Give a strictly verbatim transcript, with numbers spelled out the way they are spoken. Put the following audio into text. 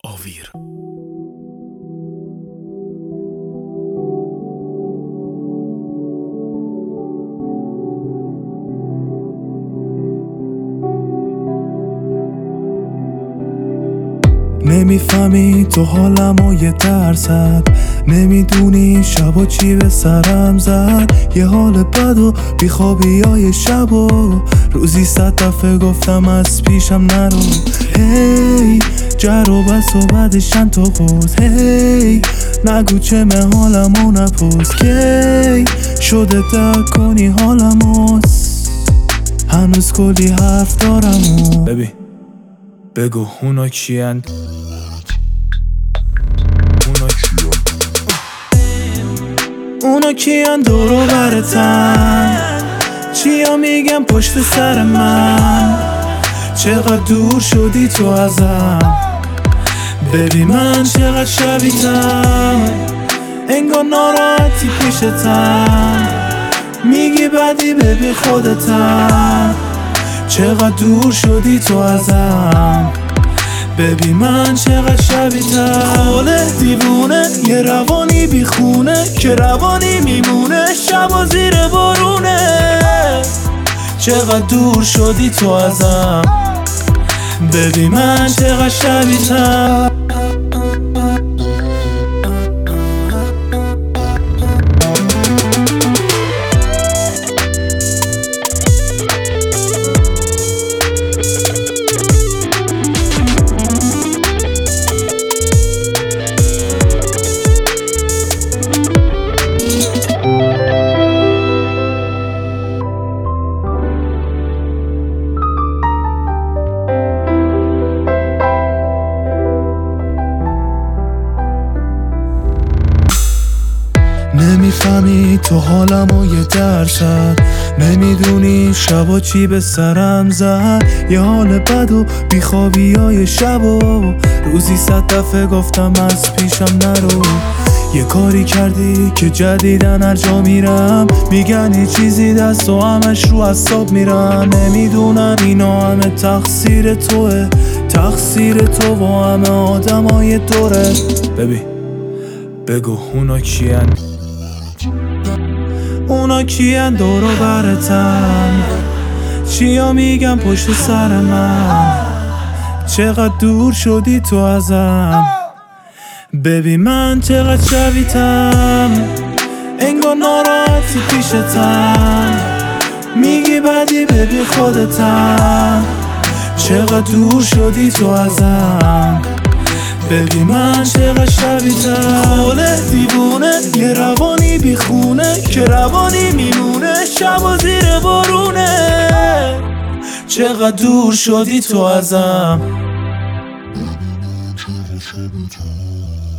آویر. نمیفهمی تو حالمو یه درصد، نمیدونی شبا چی به سرم زد. یه حال بد و بیخوابی های شب و روزی صد دفعه گفتم از پیشم نرو. هی جر و بس و بعدش چند تا قوز. هی نگو چه من حالمو نپوز. کی شده درک کنی حالمو، هنوز کلی حرف دارم و ببین بگو اونا کیند، اونا کیند، اونا کیند دورو برتن. چیا میگم پشت سر من، چقدر دور شدی تو ازم. ببین من چقدر شبیتم، انگار ناراحتی پیشتم. میگی بدی ببین خودتم، چقدر دور شدی تو ازم. ببین من چقدر شبیتم. خاله دیوونه یه روانی بیخونه که روانی میمونه شبا زیر بارونه. چقدر دور شدی تو ازم. ببین من چقدر شبیتم. نمیفهمی تو حالمو یه درصد، نمیدونی شبا چی به سرم زد. یه حال بد و بیخوابی های شب و روزی صد دفعه گفتم از پیشم نرو. یه کاری کردی که جدیدن هر جا میرم میگن یه چیزی دست و همش رو اعصاب میرن. نمیدونن اینا همه تقصیر توه، تقصیر تو و همه آدمای دوره. ببین بگو اونا کیان، اونا کیان دورو برتن. چیا میگم پشت سر من، چقدر دور شدی تو ازم. ببین من چقدر شبیتم، انگار ناراحتی پیشتم. میگی بدی ببین خودتم، چقدر دور شدی تو ازم. ببین من چقدر شبیتم. خاله دیوونه یه روانی بیخونه که روانی میمونه شبا زیر بارونه. چقدر دور شدی تو ازم.